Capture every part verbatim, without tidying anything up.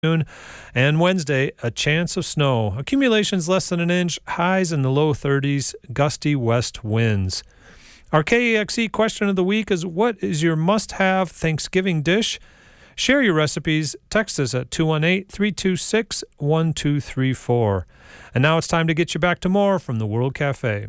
And Wednesday, a chance of snow. Accumulations less than an inch, highs in the low thirties, gusty west winds. Our K A X E question of the week is, what is your must-have Thanksgiving dish? Share your recipes. Text us at two one eight, three two six, one two three four. And now it's time to get you back to more from the World Cafe.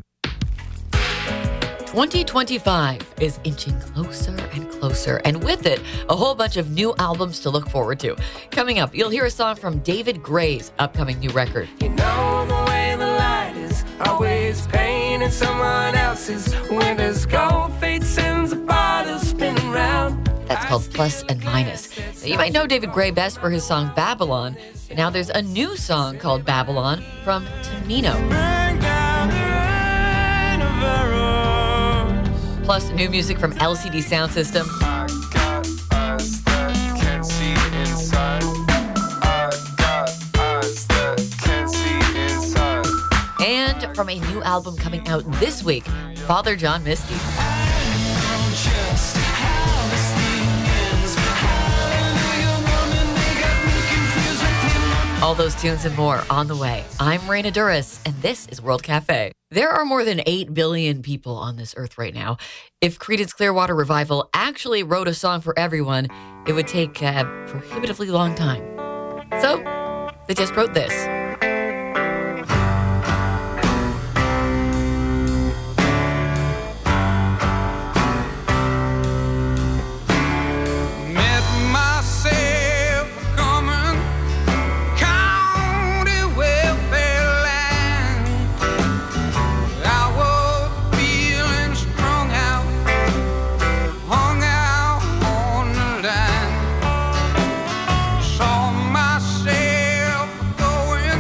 twenty twenty-five is inching closer and closer, and with it, a whole bunch of new albums to look forward to. Coming up, you'll hear a song from David Gray's upcoming new record. You know the way the light is always painting someone else's windows gold. Fate sends a bottle spinning round. That's called Plus and Minus. Now, you might know David Gray best for his song Babylon, but now there's a new song called Babylon from Tamino. Plus, new music from L C D Sound System. I got eyes that can't see inside. I got eyes that can't see inside. And from a new album coming out this week, Father John Misty. All those tunes and more on the way. I'm Raina Duras, and this is World Cafe. There are more than eight billion people on this earth right now. If Creedence Clearwater Revival actually wrote a song for everyone, it would take a prohibitively long time. So, they just wrote this. Saw myself going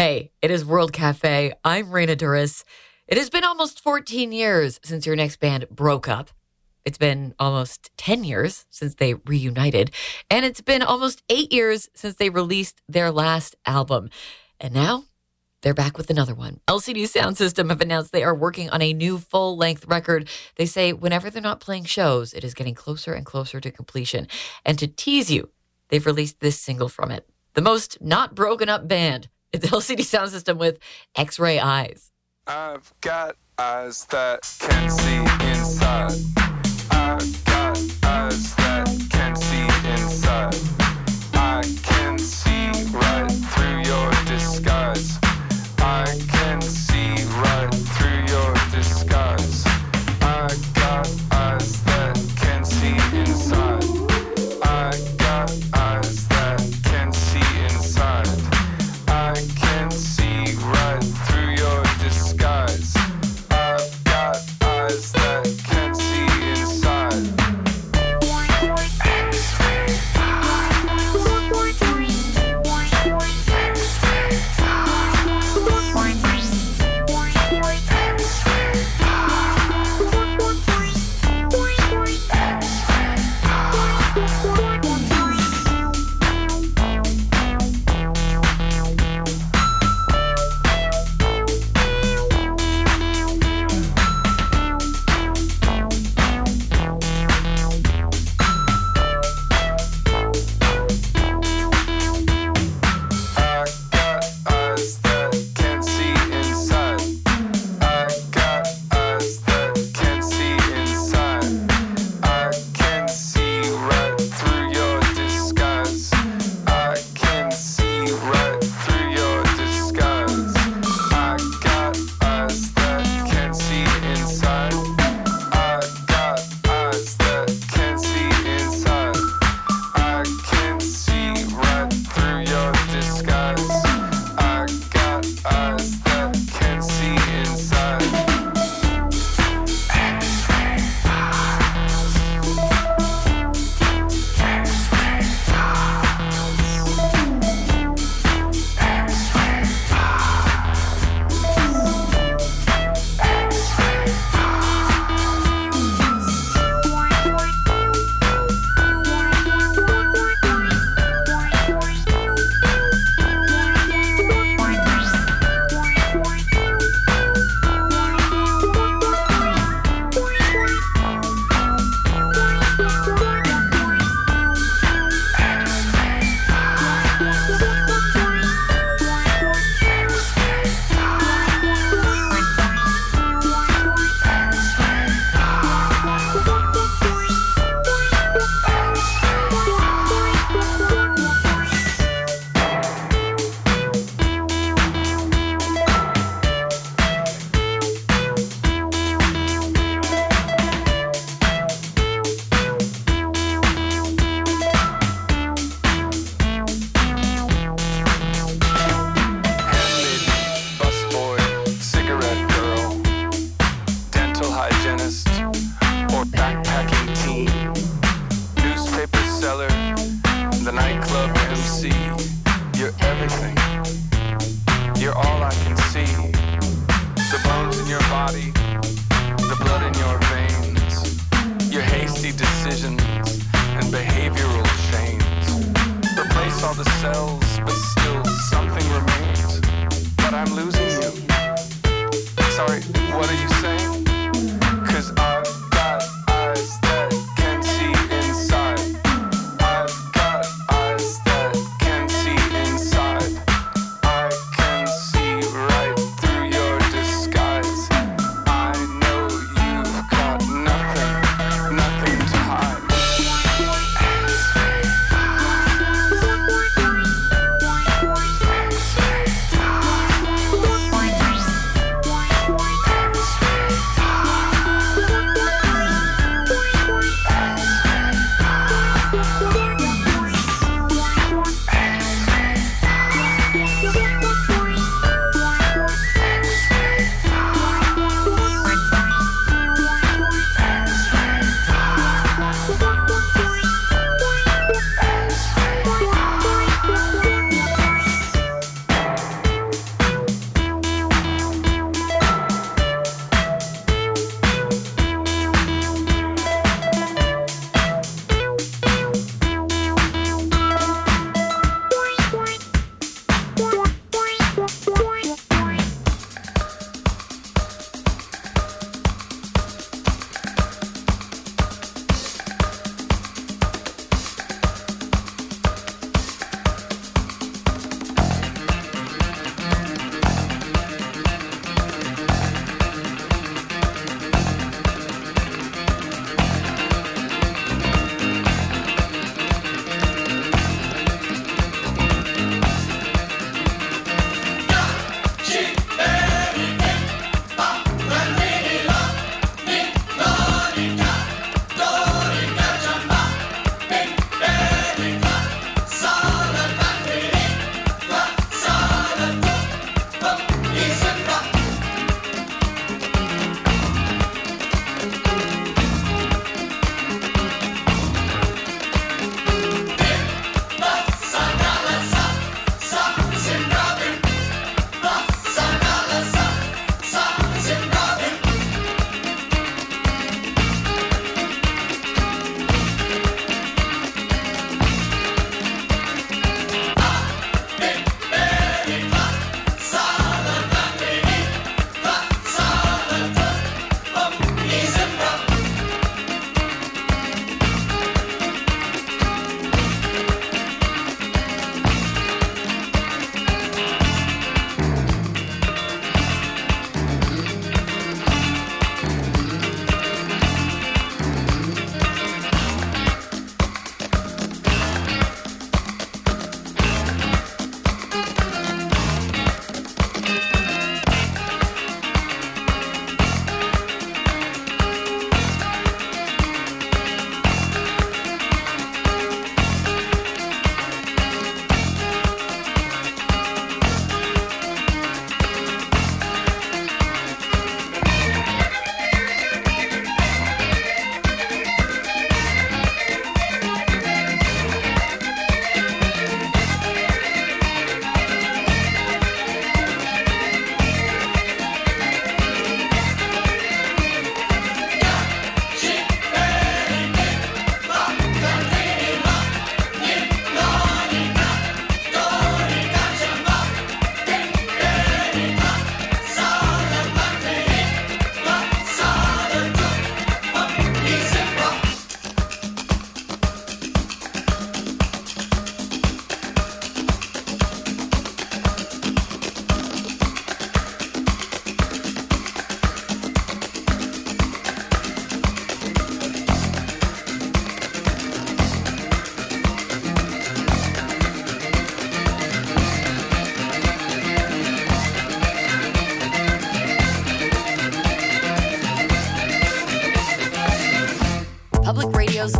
Hey, it is World Cafe. I'm Raina Duras. It has been almost fourteen years since your next band broke up. It's been almost ten years since they reunited. And it's been almost eight years since they released their last album. And now they're back with another one. L C D Sound System have announced they are working on a new full-length record. They say whenever they're not playing shows, it is getting closer and closer to completion. And to tease you, they've released this single from it. The most not broken up band. It's L C D Sound System with X-Ray Eyes. I've got eyes that can see inside. I've got eyes that can see inside. I can see right through your disguise. I can see right through your disguise. I got eyes that can see inside. I got eyes that can see inside. I can see right through your disguise. I've got eyes that can see inside. X-ray X-ray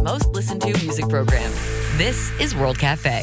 most listened to music program. This is World Cafe.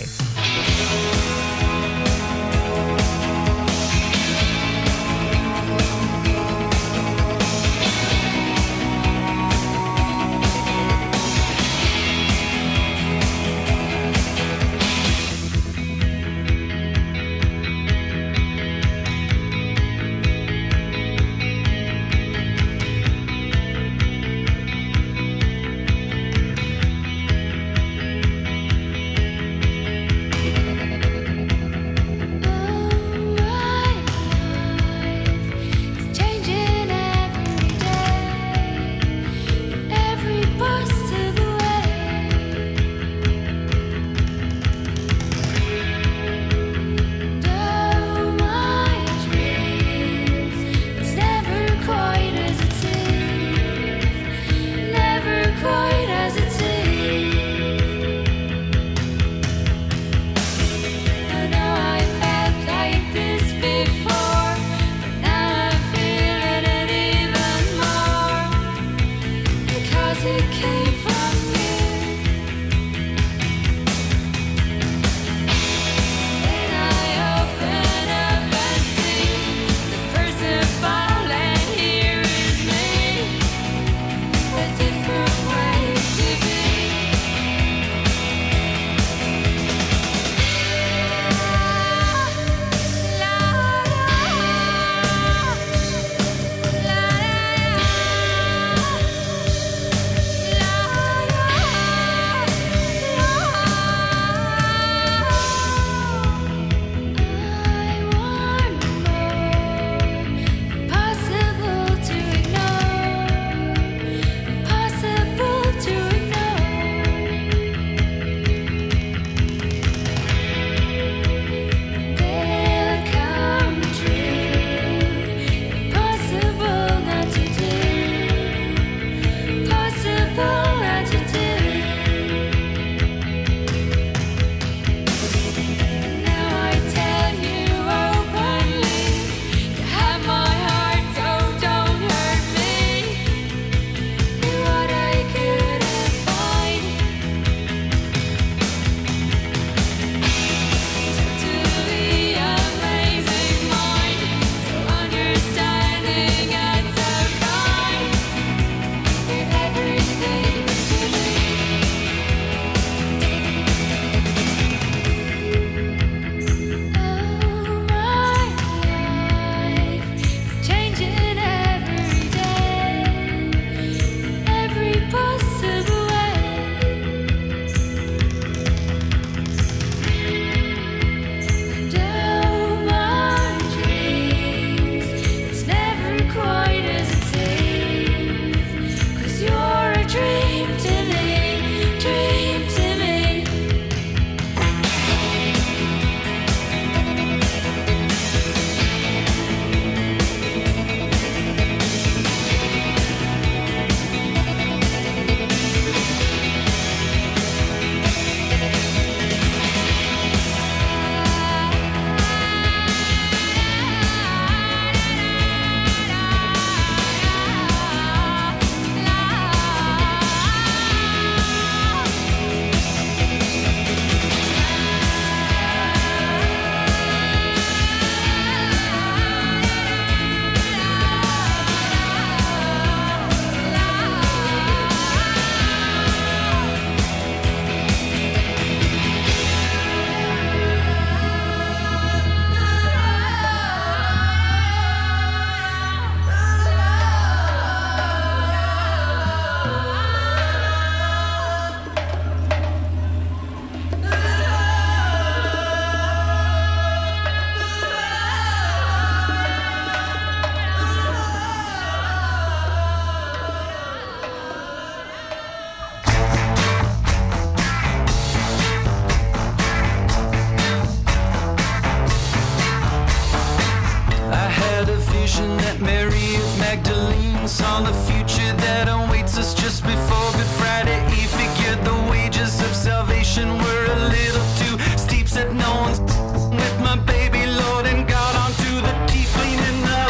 saw the future that awaits us just before Good Friday. He figured the wages of salvation were a little too steep, said no one's with my baby Lord, and got onto the deep cleaning up,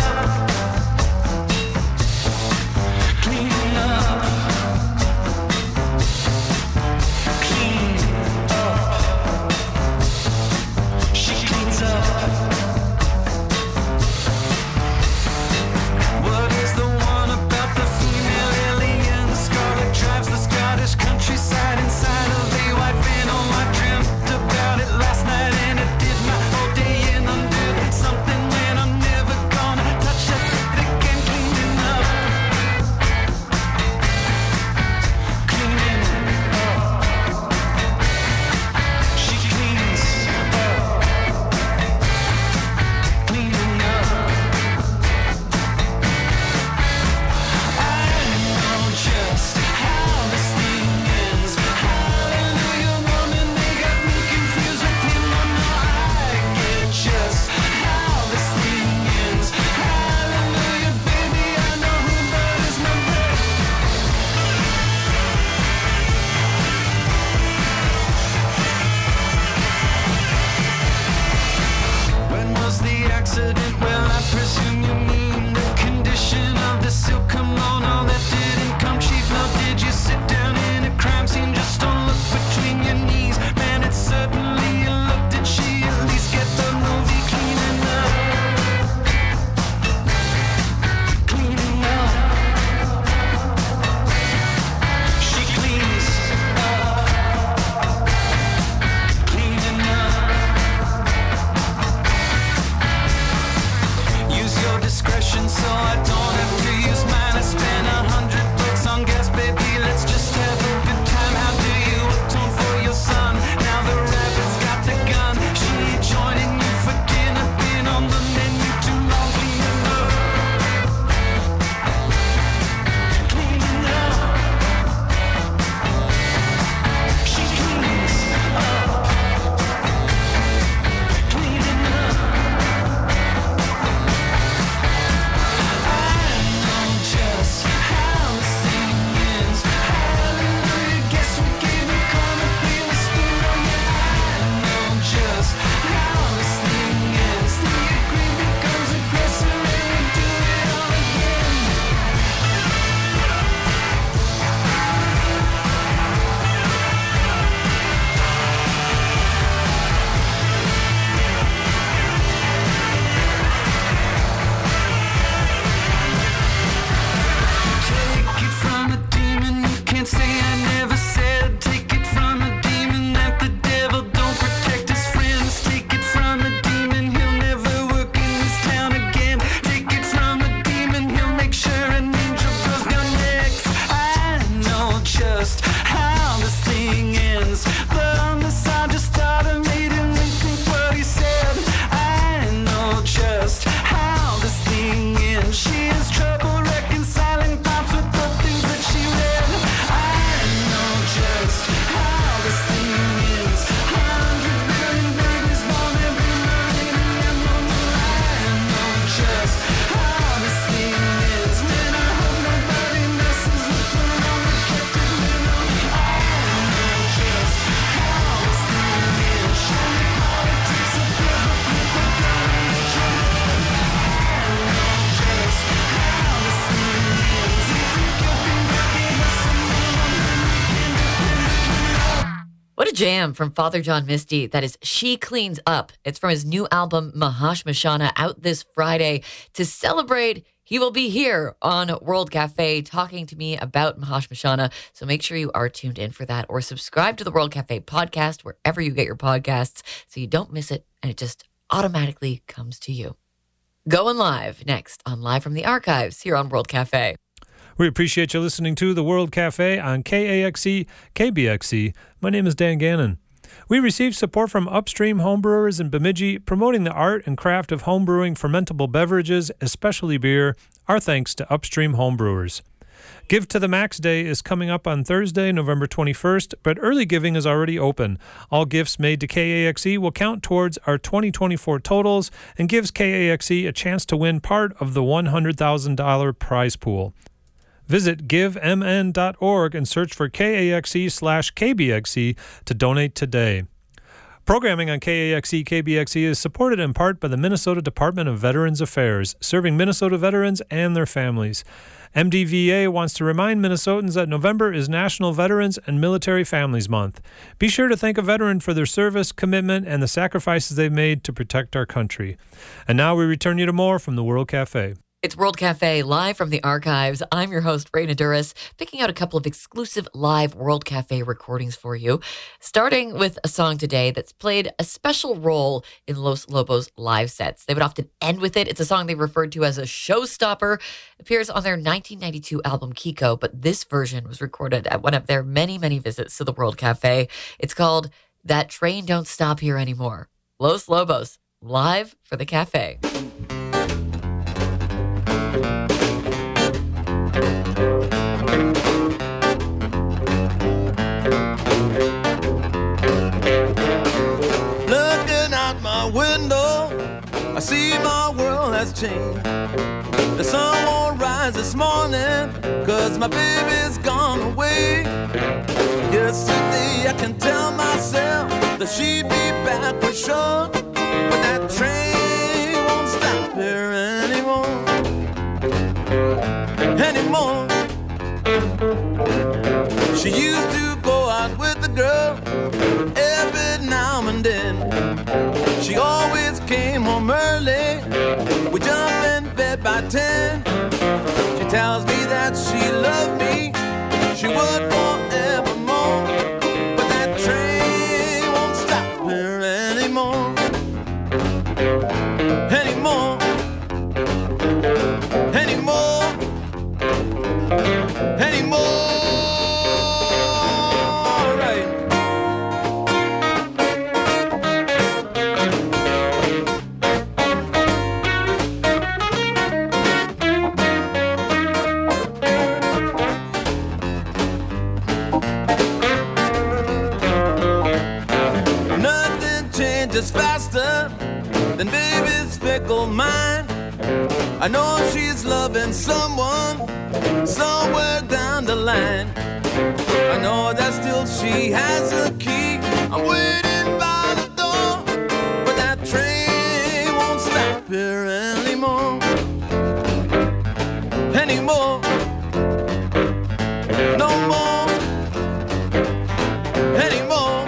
cleaning up. jam from Father John Misty. That is She Cleans Up. It's from his new album, Mahashmashana, out this Friday. To celebrate, he will be here on World Cafe talking to me about Mahashmashana. So make sure you are tuned in for that, or subscribe to the World Cafe podcast wherever you get your podcasts so you don't miss it and it just automatically comes to you. Going live next on Live from the Archives here on World Cafe. We appreciate you listening to the World Cafe on K A X E, K B X E. My name is Dan Gannon. We received support from Upstream Homebrewers in Bemidji, promoting the art and craft of homebrewing fermentable beverages, especially beer. Our thanks to Upstream Homebrewers. Give to the Max Day is coming up on Thursday, November twenty-first, but early giving is already open. All gifts made to K A X E will count towards our twenty twenty-four totals and gives K A X E a chance to win part of the one hundred thousand dollars prize pool. Visit give m n dot org and search for K A X E slash K B X E to donate today. Programming on K A X E K B X E is supported in part by the Minnesota Department of Veterans Affairs, serving Minnesota veterans and their families. M D V A wants to remind Minnesotans that November is National Veterans and Military Families Month. Be sure to thank a veteran for their service, commitment, and the sacrifices they've made to protect our country. And now we return you to more from the World Cafe. It's World Cafe, live from the archives. I'm your host, Raina Duras, picking out a couple of exclusive live World Cafe recordings for you, starting with a song today that's played a special role in Los Lobos live sets. They would often end with it. It's a song they referred to as a showstopper. It appears on their nineteen ninety-two album, Kiko, but this version was recorded at one of their many, many visits to the World Cafe. It's called That Train Don't Stop Here Anymore. Los Lobos, live for the cafe. I see my world has changed. The sun won't rise this morning, cause my baby's gone away. Yesterday I can tell myself that she'd be back for sure, but that train won't stop here anymore. Anymore. She used to go out with the girl every now and then. She always came home early. We jump in bed by ten. She tells me that she loved me. She would forevermore. But that train won't stop her anymore. Anymore. Anymore. Anymore. Just faster than baby's fickle mind. I know she's loving someone somewhere down the line. I know that still she has a key. I'm waiting by the door, but that train won't stop here anymore. Anymore. No more. Anymore.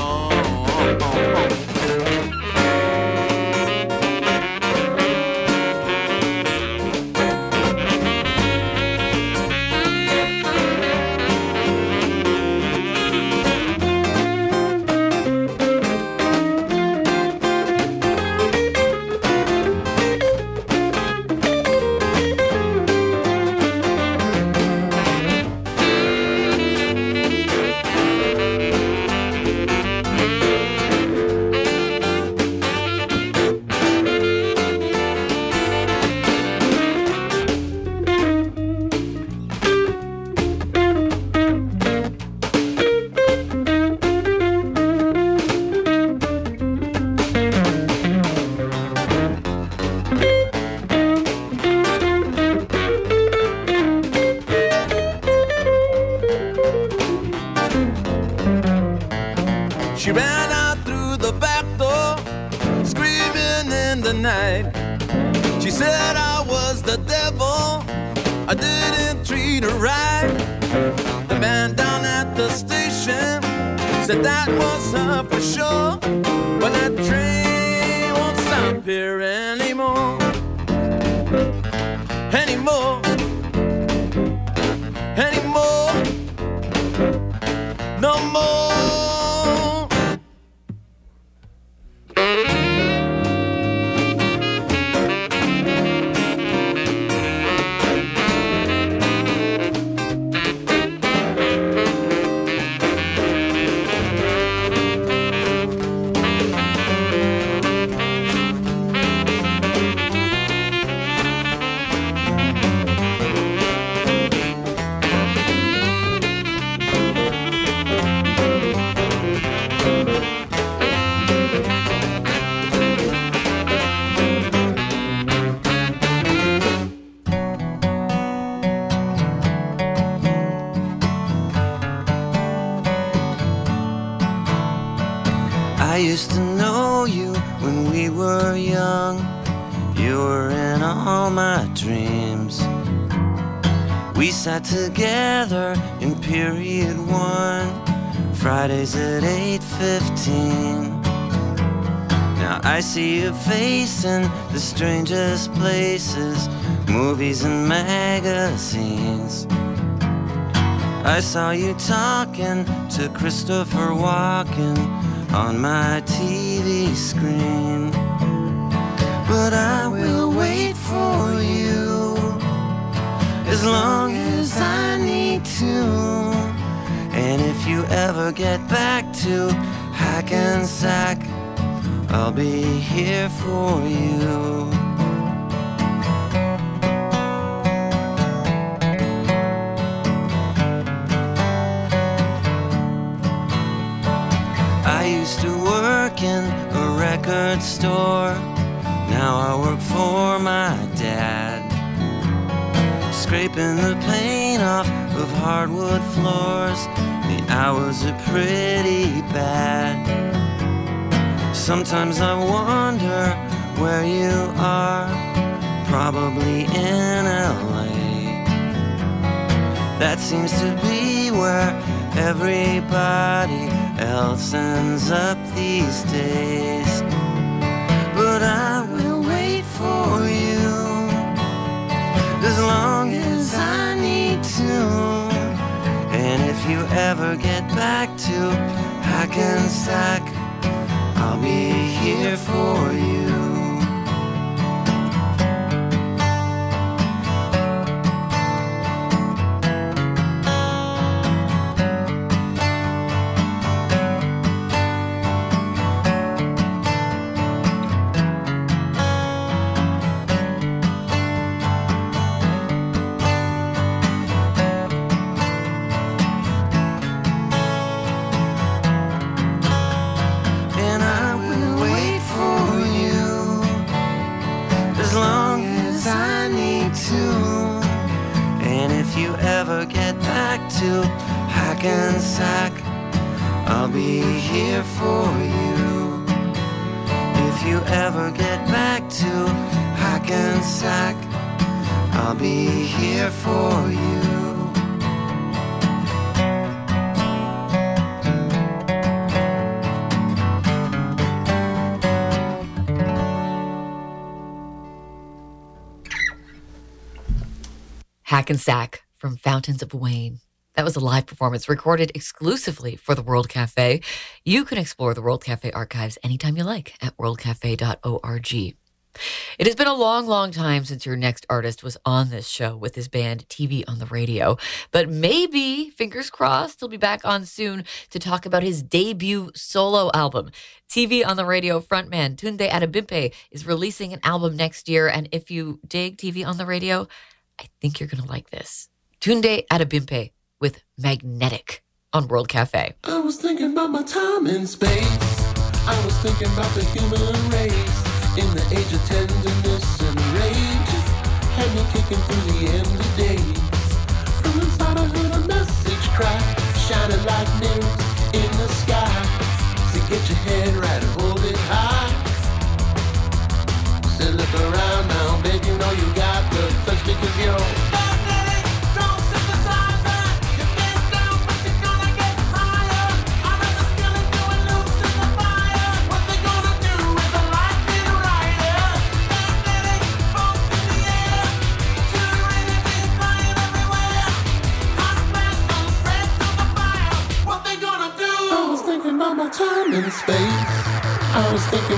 She ran out through the back door, screaming in the night. She said I was the devil, I didn't treat her right. The man down at the station Said that was her for sure, but that train won't stop here anymore. Anymore. Anymore. No more. I used to know you when we were young. You were in all my dreams. We sat together in period one, Fridays at eight fifteen. Now I see your face in the strangest places, movies and magazines. I saw you talking to Christopher Walken on my T V screen. But I will wait for you as long as I need to. And if you ever get back to Hackensack, I'll be here for you. I used to work in a record store. Now I work for my dad, scraping the paint off of hardwood floors. The hours are pretty bad. Sometimes I wonder where you are, probably in L A. That seems to be where everybody else ends up these days. But I will wait for you as long as I need to. And if you ever get back to Hackensack, I'll be here for you. To Hackensack, I'll be here for you. If you ever get back to Hackensack, I'll be here for you. Hackensack from Fountains of Wayne. That was a live performance recorded exclusively for the World Cafe. You can explore the World Cafe archives anytime you like at world cafe dot org. It has been a long, long time since your next artist was on this show with his band T V on the Radio. But maybe, fingers crossed, he'll be back on soon to talk about his debut solo album. T V on the Radio frontman Tunde Adebimpe is releasing an album next year. And if you dig T V on the Radio, I think you're going to like this. Tunde Adebimpe with Magnetic on World Cafe. I was thinking about my time in space. I was thinking about the human race in the age of tenderness and rage. Had me kicking through the end of days. From inside I heard a message cry, shining like mirrors in the sky. So get your head right and hold it high. Say look around now, babe, you know you got the touch because you're Don't synthesize that. You get down, but you're gonna get higher. Out of the sky.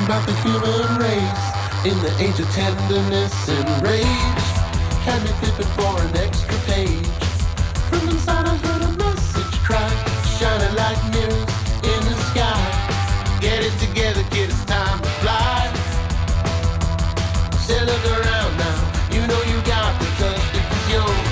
thinking about the human race in the age of tenderness and rage. Had me flipping for an extra page. From inside I heard a message cry, shining like mirrors in the sky. Get it together, kid, it's time to fly. Say, look around now, you know you got the touch that was yours.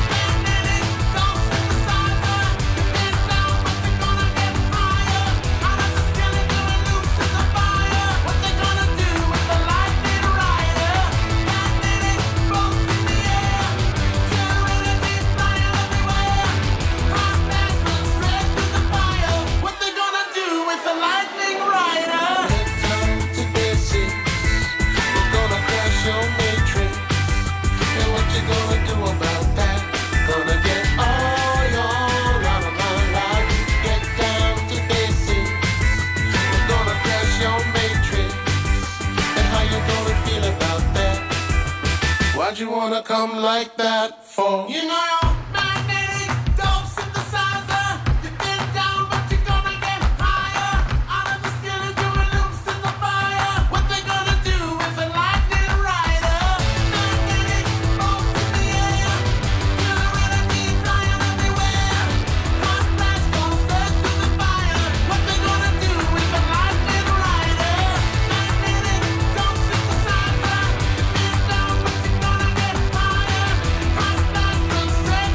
Why'd you wanna come like that for? You know you're magnetic, dope synthesizer. You've been down, but you're gonna get higher. Out of the skeleton, loops in the fire. What they gonna do with a lightning rider? Magnetic, bolts in the air. You're ready to be flying everywhere. Hot flash goes straight to the fire. What they gonna do with a lightning rider? Magnetic, dope synthesizer. You've been down, but you're gonna get higher. Hot flash goes straight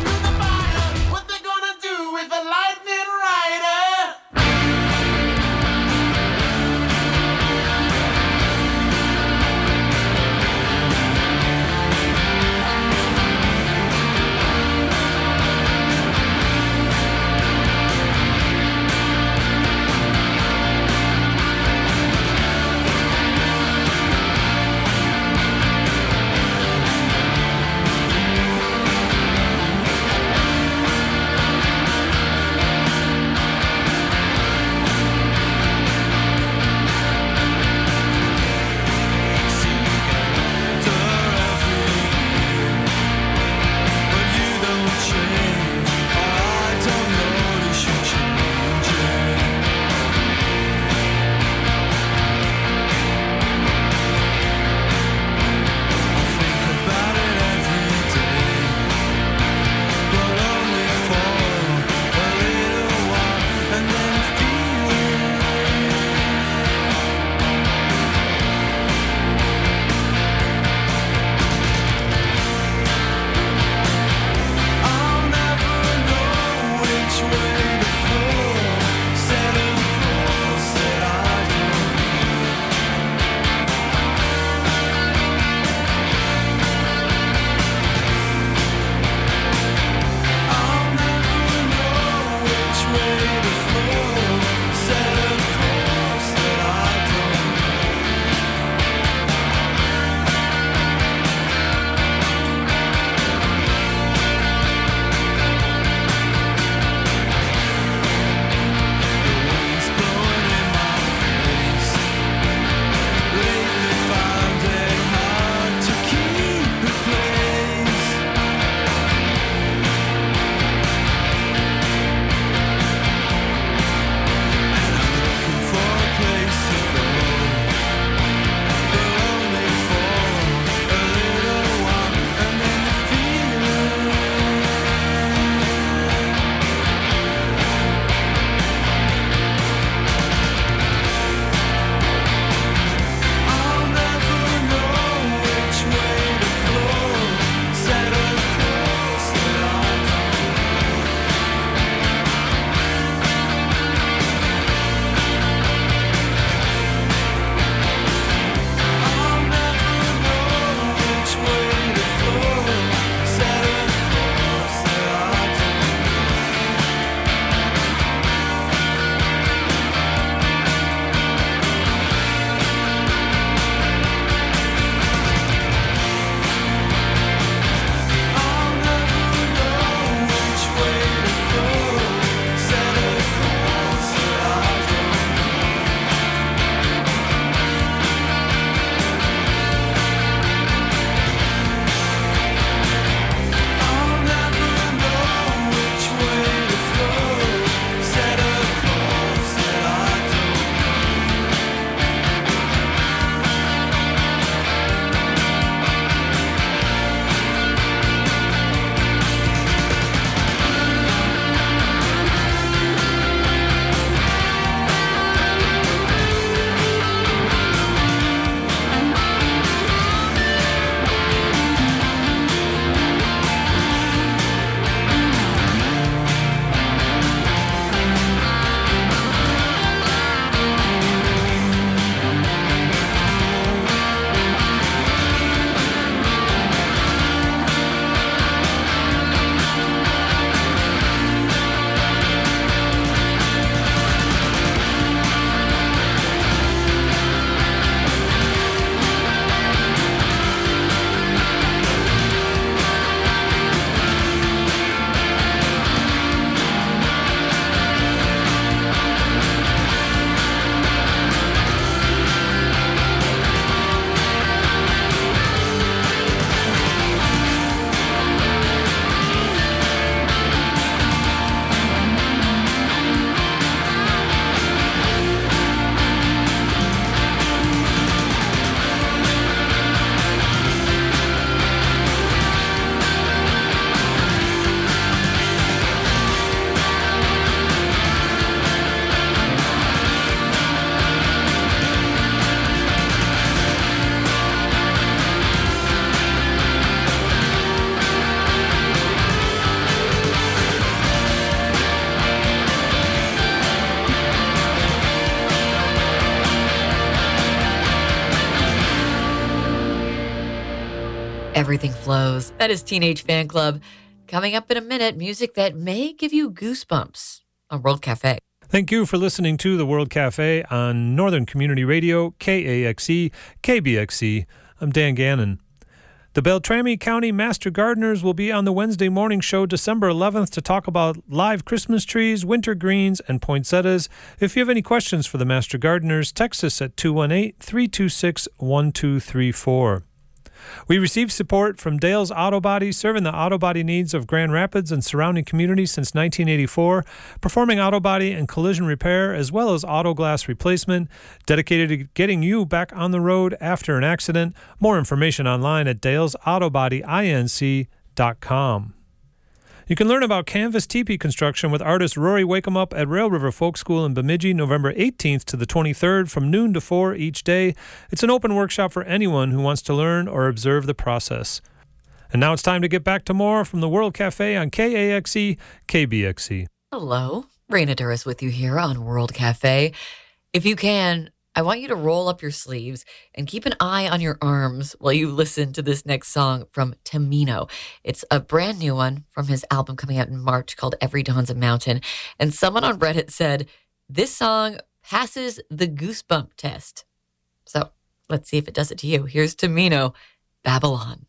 Everything Flows. That is Teenage Fan Club. Coming up in a minute, music that may give you goosebumps on World Cafe. Thank you for listening to the World Cafe on Northern Community Radio, K A X E, K B X E. I'm Dan Gannon. The Beltrami County Master Gardeners will be on the Wednesday morning show December eleventh to talk about live Christmas trees, winter greens, and poinsettias. If you have any questions for the Master Gardeners, text us at two one eight, three two six, one two three four. We received support from Dale's Auto Body, serving the auto body needs of Grand Rapids and surrounding communities since nineteen eighty-four, performing auto body and collision repair as well as auto glass replacement, dedicated to getting you back on the road after an accident. More information online at dales auto body inc dot com. You can learn about canvas teepee construction with artist Rory Wakemup at Rail River Folk School in Bemidji, November eighteenth to the twenty-third from noon to four each day. It's an open workshop for anyone who wants to learn or observe the process. And now it's time to get back to more from the World Cafe on K A X E, K B X E. Hello, Raina Duras with you here on World Cafe. If you can, I want you to roll up your sleeves and keep an eye on your arms while you listen to this next song from Tamino. It's a brand new one from his album coming out in March called Every Dawn's a Mountain. And someone on Reddit said, this song passes the goosebump test. So let's see if it does it to you. Here's Tamino, Babylon.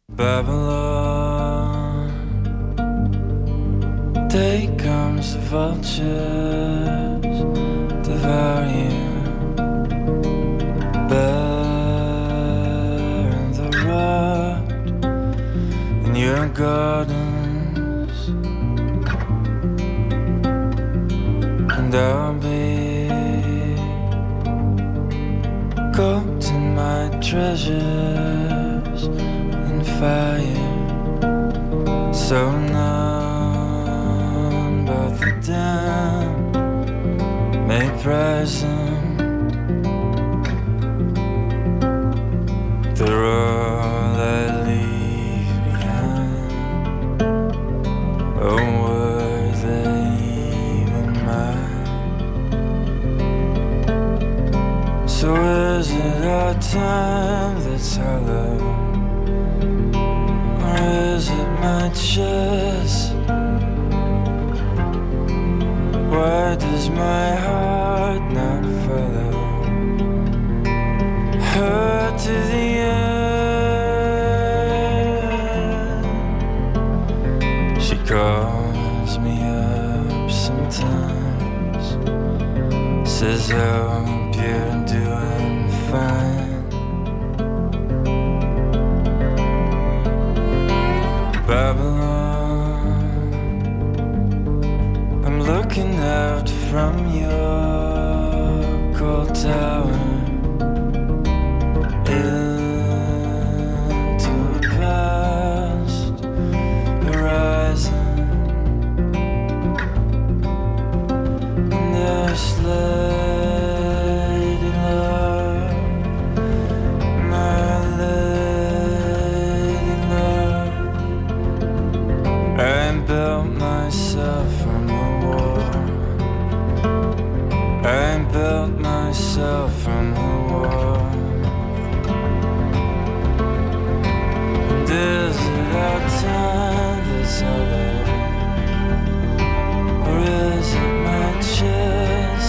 Babylon, day comes the vultures, devour you. Burn the rot in your gardens, and I'll be cooked in my treasures in fire, so none but the damned may prize them. They're all I leave behind. Oh, were they even mine? So is it our time that's hollow, or is it my chest? Why does my heart not follow her to the calls me up sometimes, says I hope you're doing fine. Babylon, I'm looking out from your cold tower into a past horizon. Lady love, my lady love, I built myself from the war. I built myself from the war. And is it our time that's over, or is it my chest?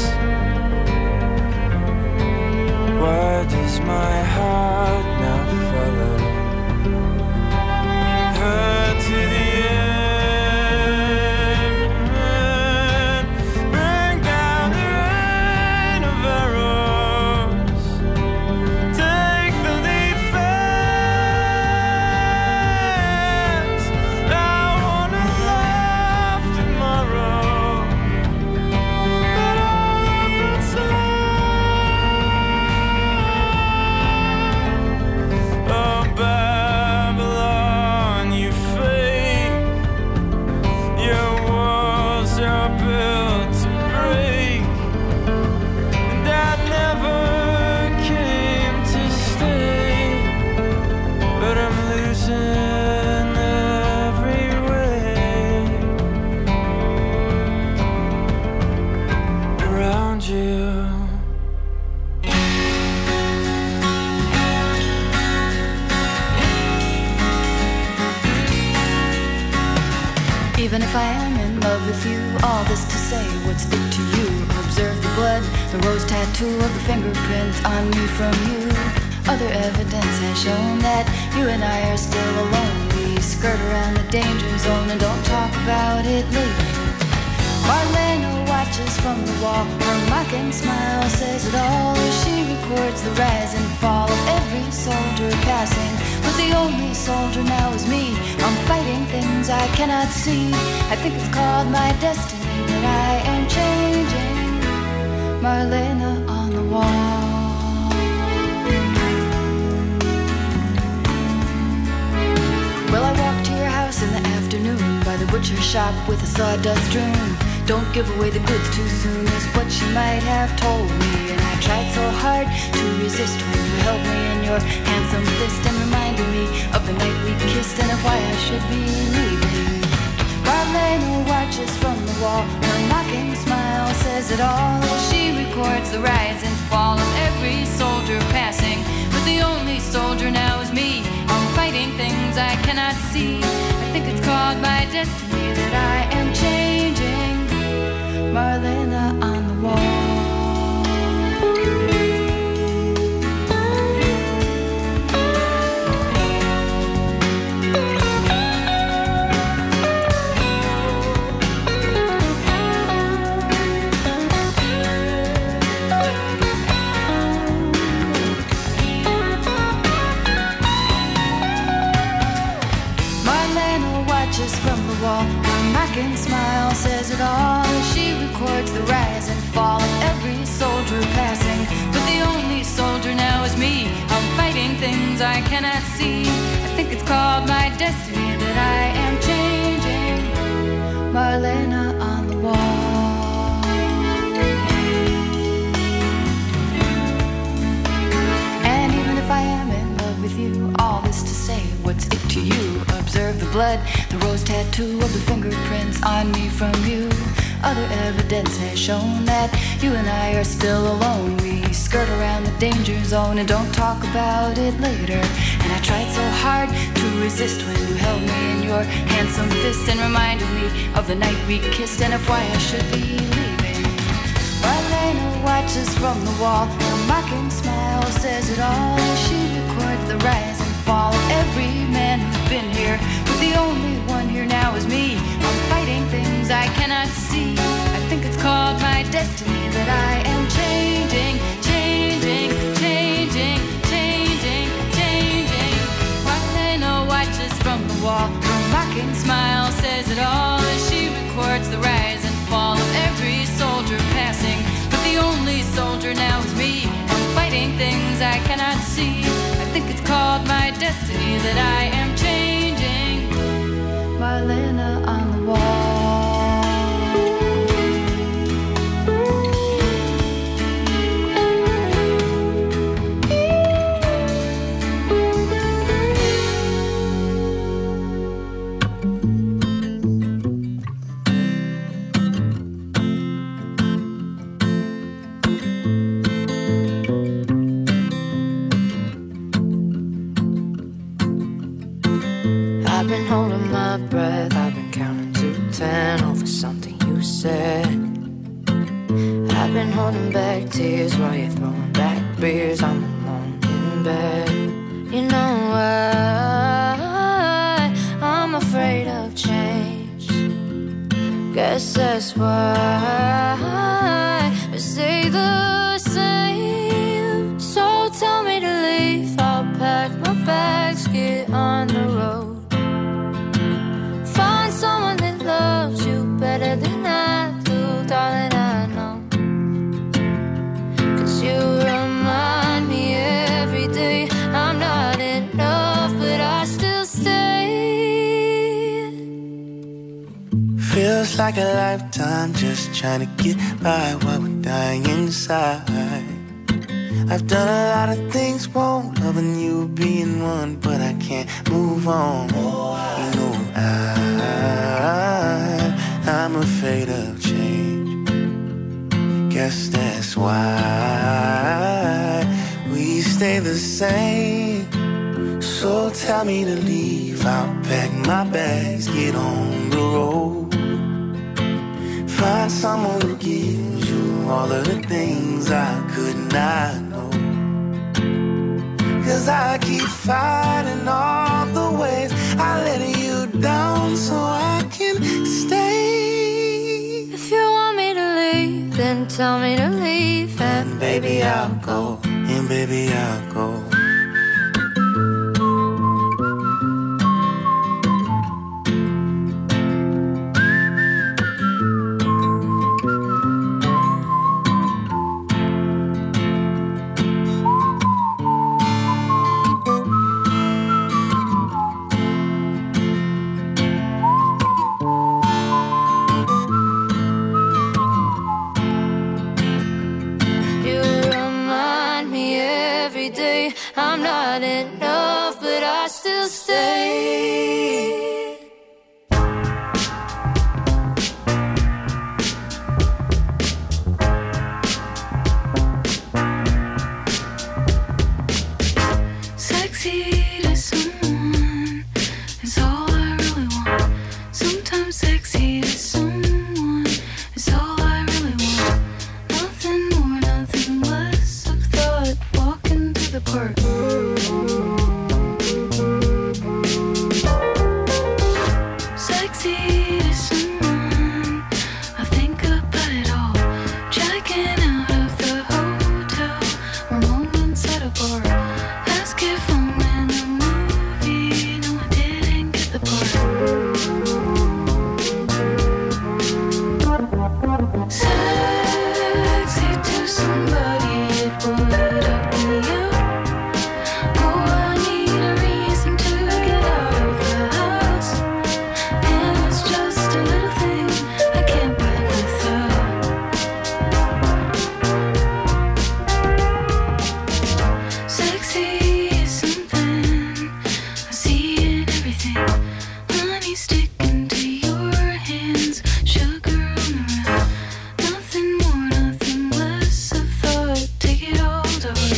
Why does my heart not follow her to the end? even if I am in love with you, all this to say, what's it to you? Observe the blood, the rose tattoo of the fingerprints on me from you. Other evidence has shown that you and I are still alone. We skirt around the danger zone and don't talk about it later. Marlena watches from the wall, her mocking smile says it all as she records the rise and fall of every soldier passing. But the only soldier now is me. I'm fighting things I cannot see. I think it's called my destiny that I am changing. Marlena on the wall. Well, I walked to your house in the afternoon by the butcher shop with a sawdust room. Don't give away the goods too soon is what she might have told me. And I tried so hard to resist when you held me in your handsome fist and reminded me of the night we kissed and of why I should be leaving. Marlena watches from the wall, her mocking smile says it all as she records the rise and fall of every soldier passing. But the only soldier now is me. I'm fighting things I cannot see. I think it's called my destiny that I am changing. Marlena on the wall. From the wall, her mocking smile says it all as she records the rise and fall of every soldier passing. But the only soldier now is me. I'm fighting things I cannot see. I think it's called my destiny that I am changing. Marlena on the wall. And even if I am in love with you, all this to say, what's it to you? Observe the blood, the rose tattoo of the fingerprints on me from you. Other evidence has shown that you and I are still alone. We skirt around the danger zone and don't talk about it later. And I tried so hard to resist when you held me in your handsome fist and reminded me of the night we kissed and of why I should be leaving. Marlena watches from the wall, her mocking smile says it all as she records the rise and fall of every man who's been here. But the only one here now is me. I'm fighting things I cannot see. I think it's called my destiny that I am changing, changing, changing, changing, changing. Marlena watches from the wall, her mocking smile says it all as she records the rise and fall of every soldier passing. But the only soldier now is me. I'm fighting things I cannot see. I think it's called my destiny that I am changing. Marlena on the wall. I've been holding my breath, I've been counting to ten over something you said. I've been holding back tears while you're throwing back beers. I'm alone in bed. You know why I'm afraid of change. Guess that's why we stay the same. So tell me to leave, I'll pack my bags, get on the road. Find someone that loves you better than I do, darling, I know. Cause you remind me every day I'm not enough, but I still stay. Feels like a lifetime just trying to get by while we're dying inside. I've done a lot of things wrong, loving you being one, but I can't move on. You know I, I'm afraid of change. Guess that's why we stay the same. So tell me to leave, I'll pack my bags, get on the road. Find someone who gives you all of the things I could not know. Cause I keep fighting all the ways I let you down so I can stay. If you want me to leave, then tell me to leave. And baby I'll go, and baby I'll go. I'm not enough, but I still stay. Sexy to someone is all I really want. Sometimes sexy to someone is all I really want. Nothing more, nothing less. I've thought walking through the park. Sexy to someone, I think about it all. Checking out of the hotel or moments at a bar. Ask if I'm in a movie. No, I didn't get the part. Sexy to somebody, it would up me up. Oh, I need a reason to get out of the house. And it's just a little thing I can't live without. Sexy is something I see in everything. Honey sticking to your hands, sugar on the rim. Nothing more, nothing less. I thought, take it all to heart.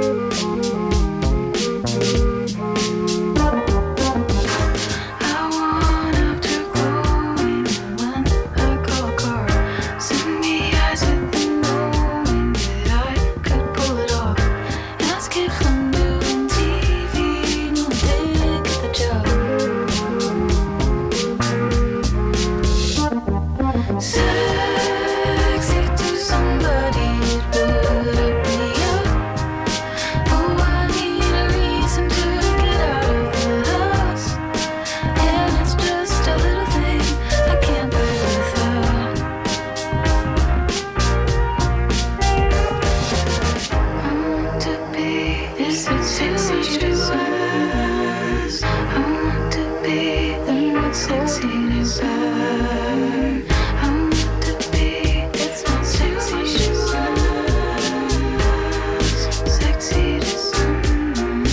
I want after glowing when I call a car. Send me eyes with the knowing that I could pull it off. Ask if I'm doing T V. No, I didn't get the job. Sexy to somebody, it would up me up. Oh, I need a reason to get out of the house. And it's just a little thing I can't live without. I want to be this sexy to us. I want to be the most sexy desire. I want to be it's not sexy to us. Sexy to someone.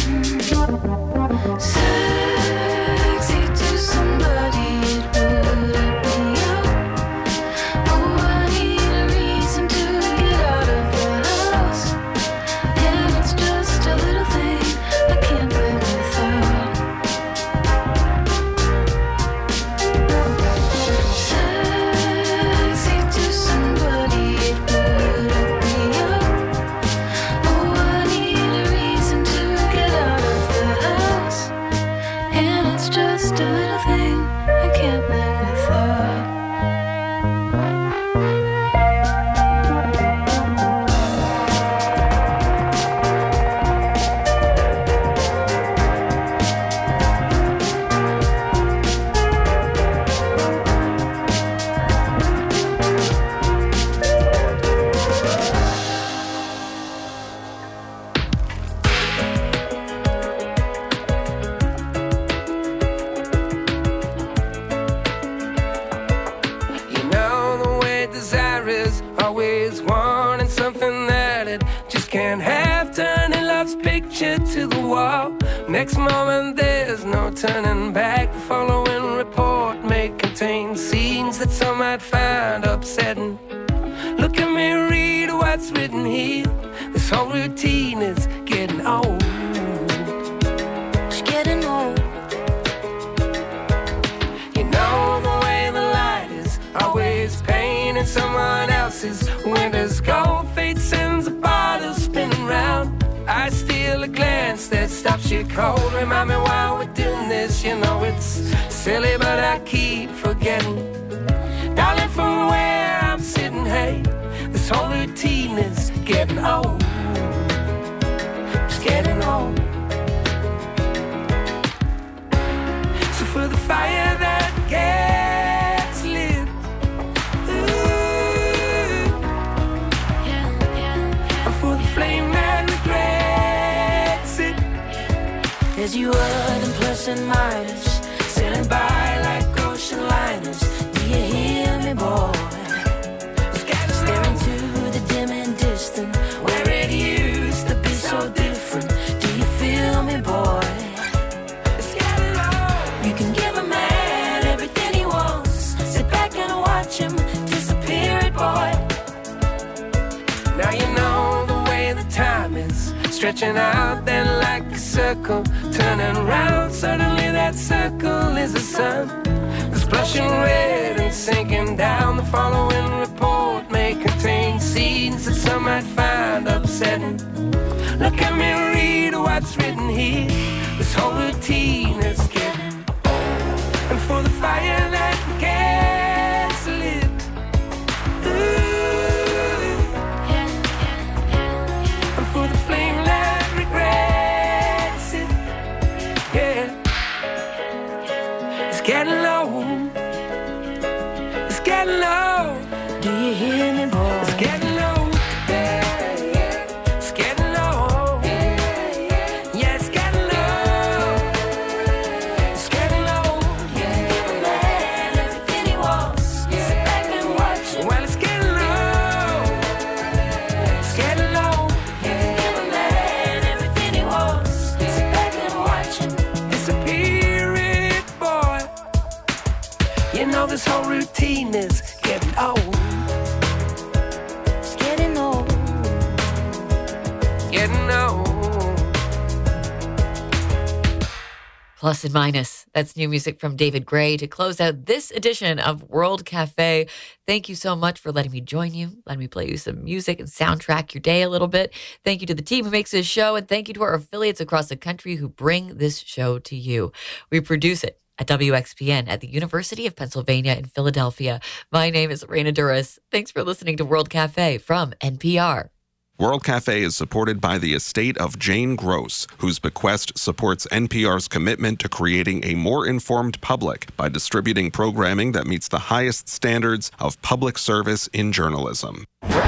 Sexy to somebody, it would up me up. Oh, I need a reason to get out of the house. And it's just a little thing I can't live without. Sexy to somebody, it would up me up. Oh, I need a reason to get out of the house. And it's just a little thing I can't live without. You know the way desire is always wanting something that it just can't have. Turning love's picture to the wall. Next moment there's no turning back. The following report may contain scenes that some might find upsetting. Look at me, read what's written here. This whole routine is getting old. She's getting faces. Winter's gone, fate sends a bottle spinning round. I steal a glance that stops you cold. Remind me why we're doing this. You know it's silly, but I keep forgetting. Darling, from where I'm sitting, hey, this whole routine is getting old. It's getting old. So for the fire that gets lit, ooh, yeah, yeah. And for the flame that regrets it, As you would in plus and minus, sailing by like ocean liners. Do you hear me, boy? Staring to the dim and distant, where it used to be so different. Do you feel me, boy? You can give a man everything he wants. Sit back and watch him disappear, it, boy. now you know the way the time is stretching out, then like a circle, turning round. Suddenly that circle is the sun. It's blushing red and sinking down. The following report may contain scenes that some might find upsetting. Look at me, read what's written here. This whole routine is getting old. And for the fire that gets lit, ooh, and for the flame that regrets it, yeah, it's getting low. It's getting low. Do you hear me, boy? It's getting low. Yeah, yeah. It's getting low. Yeah, yeah. It's getting low. It's getting low. Yeah, give a man everything he wants. Sit back and watch him. Well, it's getting low. It's getting low. Yeah, give a man everything he wants. Sit back and watch him. Disappear it, boy. You know this whole routine is getting old. It's getting old. Getting old. Plus and Minus. That's new music from David Gray to close out this edition of World Cafe. Thank you so much for letting me join you, letting me play you some music and soundtrack your day a little bit. Thank you to the team who makes this show, and thank you to our affiliates across the country who bring this show to you. We produce it at W X P N at the University of Pennsylvania in Philadelphia. My name is Raina Duras. Thanks for listening to World Cafe from N P R. World Cafe is supported by the estate of Jane Gross, whose bequest supports N P R's commitment to creating a more informed public by distributing programming that meets the highest standards of public service in journalism.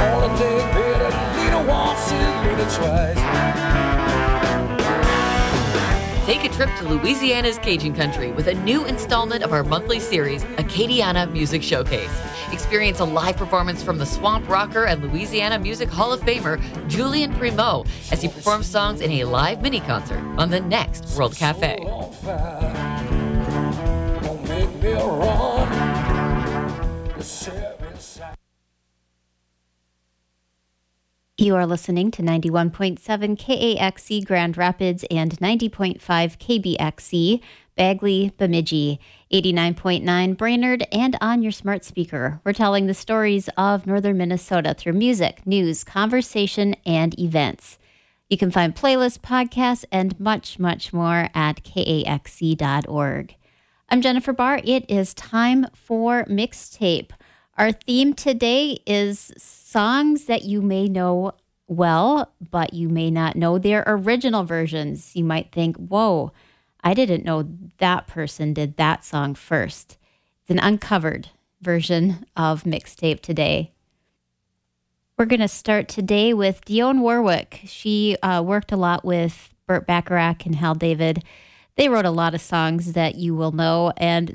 Take a trip to Louisiana's Cajun country with a new installment of our monthly series, Acadiana Music Showcase. Experience a live performance from the swamp rocker and Louisiana Music Hall of Famer, Julian Primo, as he performs songs in a live mini-concert on the next World Cafe. You are listening to ninety-one point seven K A X C Grand Rapids and ninety point five K B X C Bagley, Bemidji, eighty-nine point nine Brainerd, and on your smart speaker. We're telling the stories of northern Minnesota through music, news, conversation, and events. You can find playlists, podcasts, and much, much more at K A X C dot org. I'm Jennifer Barr. It is time for Mixtape. Our theme today is songs that you may know well, but you may not know their original versions. You might think, whoa, I didn't know that person did that song first. It's an uncovered version of Mixtape today. We're going to start today with Dionne Warwick. She uh, worked a lot with Burt Bacharach and Hal David. They wrote a lot of songs that you will know, and